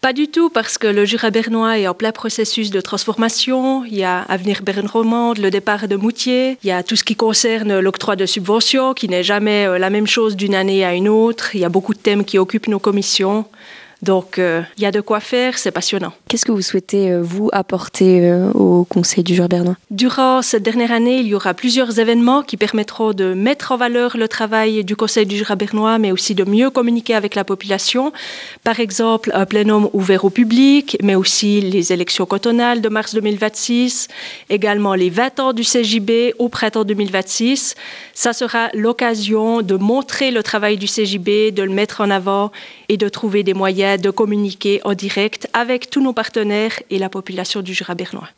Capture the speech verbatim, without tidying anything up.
Pas du tout, parce que le Jura bernois est en plein processus de transformation. Il y a Avenir Berne romande, le départ de Moutier. Il y a tout ce qui concerne l'octroi de subventions, qui n'est jamais la même chose d'une année à une autre. Il y a beaucoup de thèmes qui occupent nos commissions. Donc, euh, il y a de quoi faire, c'est passionnant. Qu'est-ce que vous souhaitez, euh, vous, apporter euh, au Conseil du Jura bernois ? Durant cette dernière année, il y aura plusieurs événements qui permettront de mettre en valeur le travail du Conseil du Jura bernois, mais aussi de mieux communiquer avec la population. Par exemple, un plénum ouvert au public, mais aussi les élections cantonales de mars deux mille vingt-six, également les vingt ans du C J B au printemps deux mille vingt-six. Ça sera l'occasion de montrer le travail du C J B, de le mettre en avant et de trouver des moyens de communiquer en direct avec tous nos partenaires et la population du Jura bernois.